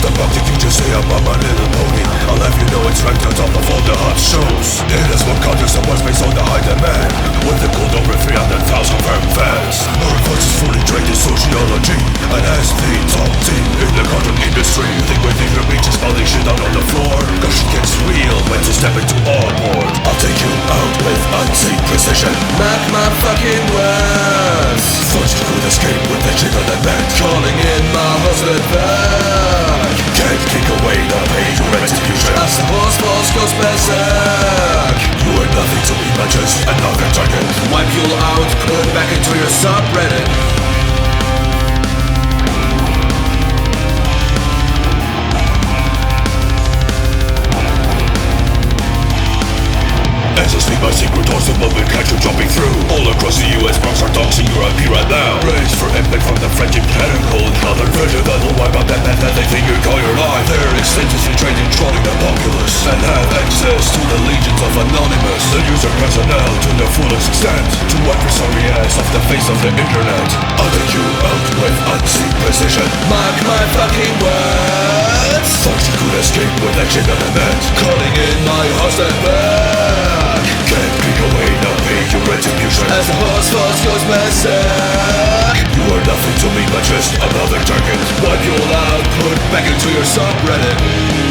the bounty, you just say I'm on my little pony. I'll have you know it's ranked on top of all the hot shows. It is one counter, someone's based on the high demand, with the gold over 300,000 firm fans. Our voice is fully trained in sociology, and as the top team in the content industry, think we think your beach is falling shit out on the floor. Cause shit gets real when to step into our board. I'll take you out with unseen precision. Mark my fucking words. Thought you could escape with that shit on the bed. Calling in my husband back. Can't kick away the pain to retribution. As the horse falls goes berserk. You are nothing to me but just another target. Wipe you out, put back into your subreddit. As I speak my secret doors, the moment catch you jumping through. All across the US, Bronx are doxing your IP right now. Raised for impact from the French impletical. Another version that will wipe out that meth that they think you call your life. They're extensively trained in trolling the populace, and have access to the legions of Anonymous. The user personnel to their fullest extent, to wipe your sorry ass off the face of the internet. I'll take you out with unseen precision. Mark my fucking words. Thought you could escape with that shit on the net. Calling in my husband back. Can't kick away the pain, your retribution. As the horse falls goes berserk. You are nothing to me but just another target. Wipe you all out, put back into your subreddit.